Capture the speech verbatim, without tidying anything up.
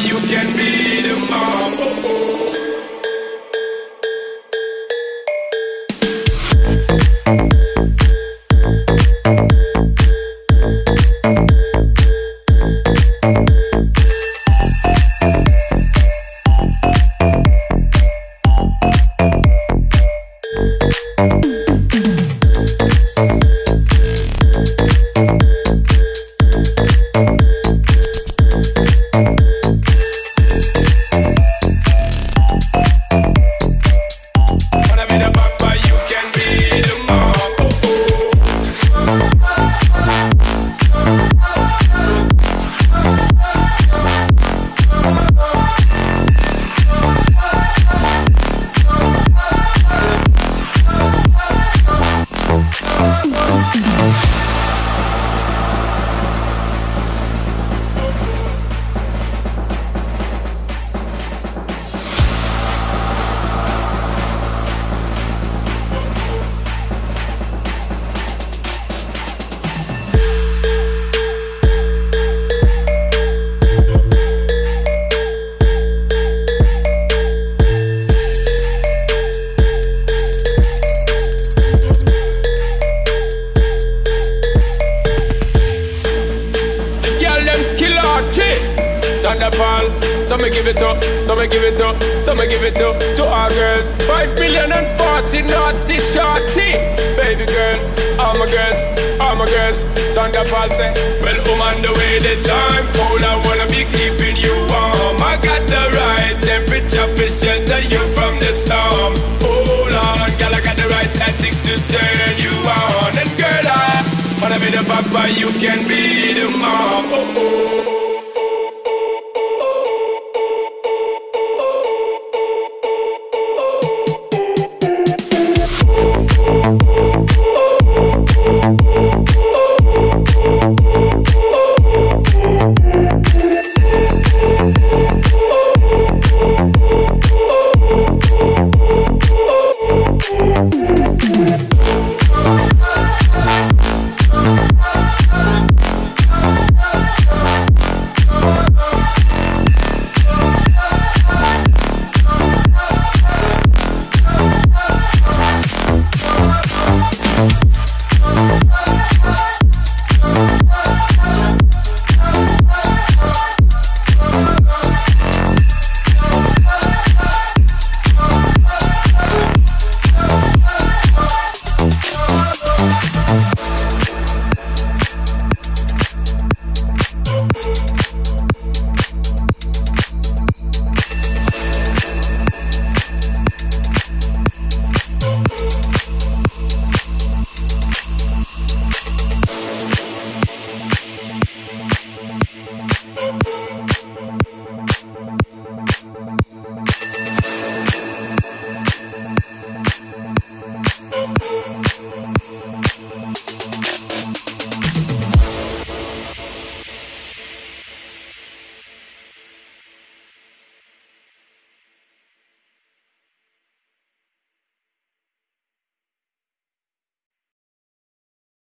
you can be the mom. Oh, oh. Some give it up, some give it up, some give it up to our girls. Five billion and forty naughty shorty. Baby girl, all my girls, all my girls. Shonda Paul say, well, I'm on the way the time cold. I wanna be keeping you warm. I got the right temperature for shelter you from the storm. Hold on, girl, I got the right tactics to turn you on. And girl, I wanna be the papa, you can be the mom.